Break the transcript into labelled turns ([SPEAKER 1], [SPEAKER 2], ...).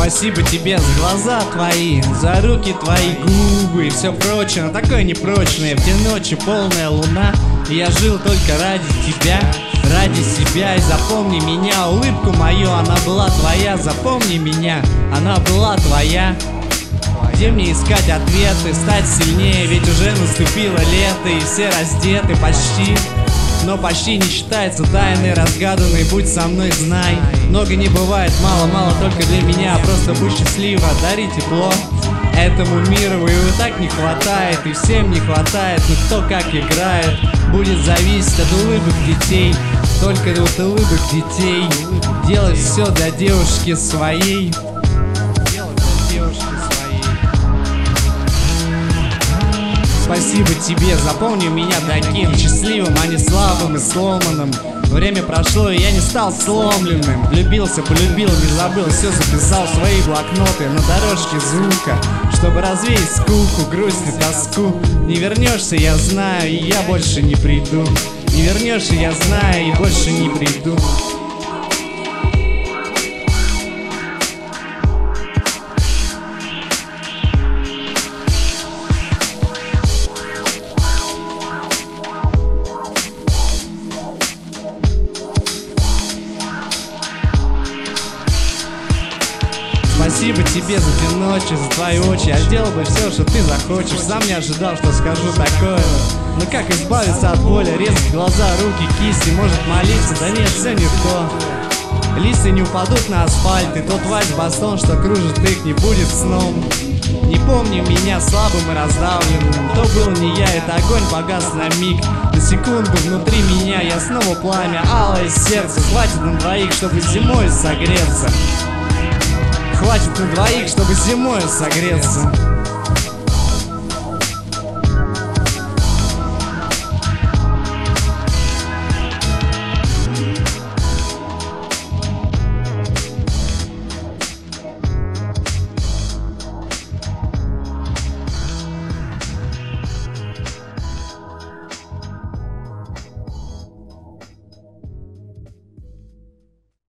[SPEAKER 1] Спасибо тебе за глаза твои, за руки твои, губы и все прочее, но такое непрочное. В те ночи полная луна, и я жил только ради тебя, ради себя. И запомни меня, улыбку мою, она была твоя. Запомни меня, она была твоя. Где мне искать ответы, стать сильнее? Ведь уже наступило лето, и все раздеты почти. Но почти не считается тайной разгаданной. Будь со мной, знай, много не бывает, мало-мало только для меня. Просто будь счастлива, дари тепло этому миру. Его так не хватает, и всем не хватает. Но кто как играет, будет зависеть от улыбок детей. Только от улыбок детей. Делать все для девушки своей. Спасибо тебе, запомни меня таким счастливым, а не слабым и сломанным. Время прошло, и я не стал сломленным. Влюбился, полюбил, не забыл, все записал в свои блокноты на дорожке звука, чтобы развеять скуку, грусть и тоску. Не вернешься, я знаю, и я больше не приду. Не вернешься, я знаю, и больше не приду. Спасибо тебе за те ночи, за твои очи. Я сделал бы все, что ты захочешь. Сам не ожидал, что скажу такое. Но как избавиться от боли? Резать глаза, руки, кисти. Может молиться? Да нет, все не то. Листья не упадут на асфальт, и тот вальс-бастон, что кружит их, не будет сном. Не помни меня слабым и раздавленным. То был не я, это огонь погас на миг. На секунду внутри меня я снова пламя, алое сердце. Хватит на двоих, чтобы зимой согреться. Хватит на двоих, чтобы зимой согреться.